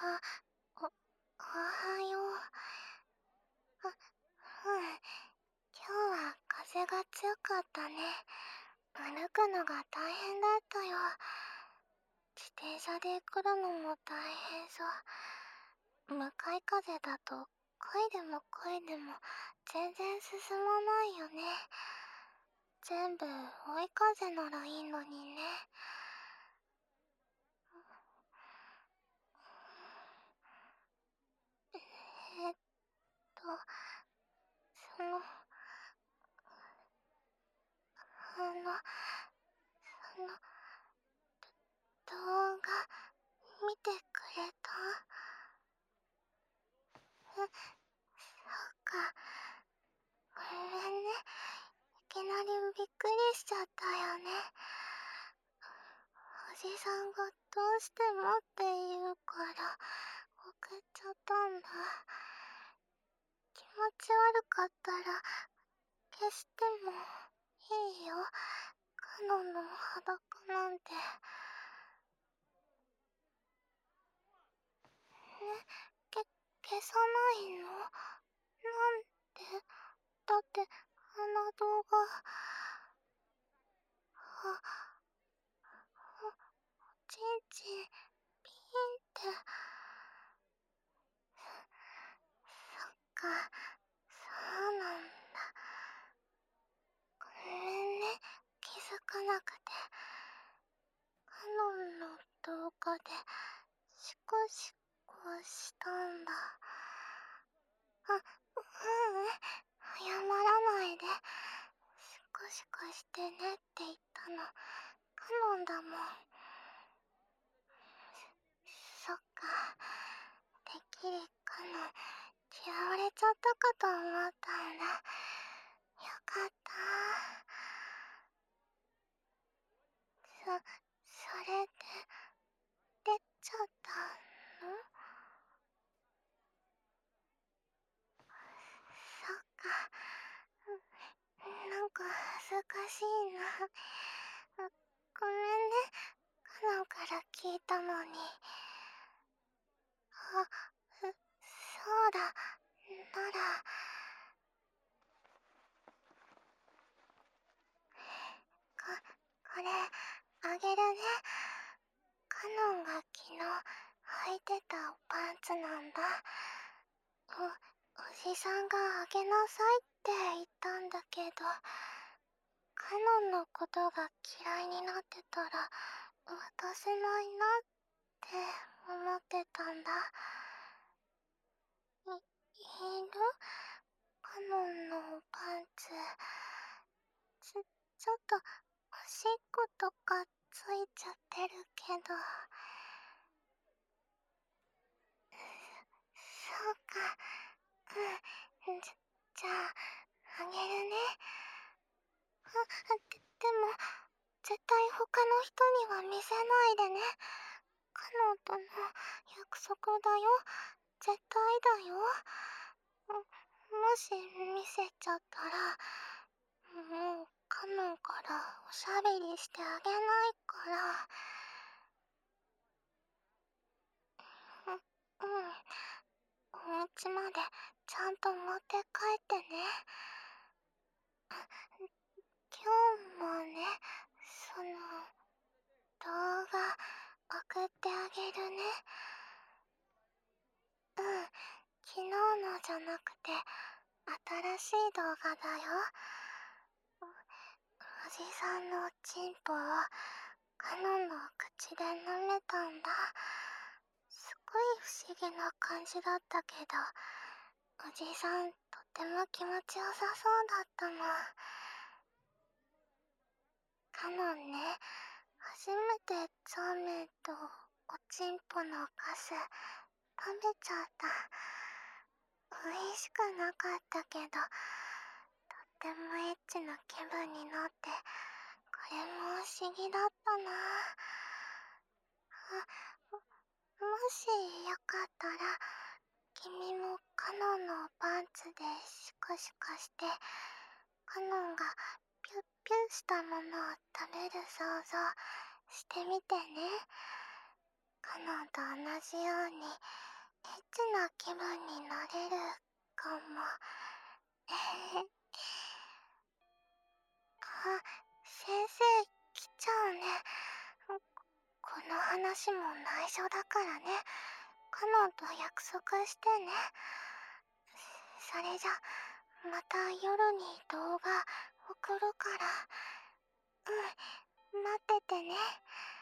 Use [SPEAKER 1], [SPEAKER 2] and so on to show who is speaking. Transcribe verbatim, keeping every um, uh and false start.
[SPEAKER 1] あ、お、おはよう。あ、うん。今日は風が強かったね。歩くのが大変だったよ。自転車で来るのも大変そう。向かい風だと、漕いでも漕いでも全然進まないよね。全部追い風ならいいのにね。えっと、その、あの、その、動画、見てくれた？え、そっか。ごめんね。いきなりびっくりしちゃったよね。おじさんがどうしてもって言うから送っちゃったんだ。気持ち悪かったら消してもいいよ。カノンの裸なんて。え、け、消さないの？なんで？だってあの動画、あ、お、おちんちんピーンって。そっか、そうなんだ。ごめんね、気づかなくて。カノンの動画でシコシコしたんだ。あ、ううん、謝らないで。シコシコしてねって言ったのカノンだもん。そっか、てっきりカノン嫌われちゃったかと思ったんだ。よかった。そ、それで、出ちゃったの？そっか、なんか恥ずかしいな。ごめんね、カノンから聞いたのに。あ、そ、そうだ、なら、こ、これ、あげるね。カノンが昨日履いてたパンツなんだ。お、おじさんがあげなさいって言ったんだけど、カノンのことが嫌いになってたら渡せないなって思ってたんだ。い、いる？カノンのパンツ。ち、ちょっとおしっことかついちゃってるけど。そうか。うん。じ、じゃあ、あげるね。あ、で、でも、絶対他の人には見せないでね。カノンとの約束だよ。絶対だよ。も、もし見せちゃったら、もうカノンからおしゃべりしてあげないから。う、うん。お家までちゃんと持って帰ってね。今日もね、その、動画送ってあげるね。うん、昨日のじゃなくて、新しい動画だよ。お、おじさんのチンポをカノンの口で舐めたんだ。すごい不思議な感じだったけど、おじさんとっても気持ちよさそうだったの。カノンね、初めてゾーメンとおちんぽのカス食べちゃった。美味しくなかったけど、とってもエッチな気分になって、これも不思議だったな。あ、も、もしよかったら、君もカノンのパンツでシコシコして、カノンがピュッピュッしたものを食べる想像してみてね。 カノンと同じようにエッチな気分になれるかも。あ、先生来ちゃうね。この話も内緒だからね。カノンと約束してね。それじゃ、また夜に動画送るから。うん、待っててね。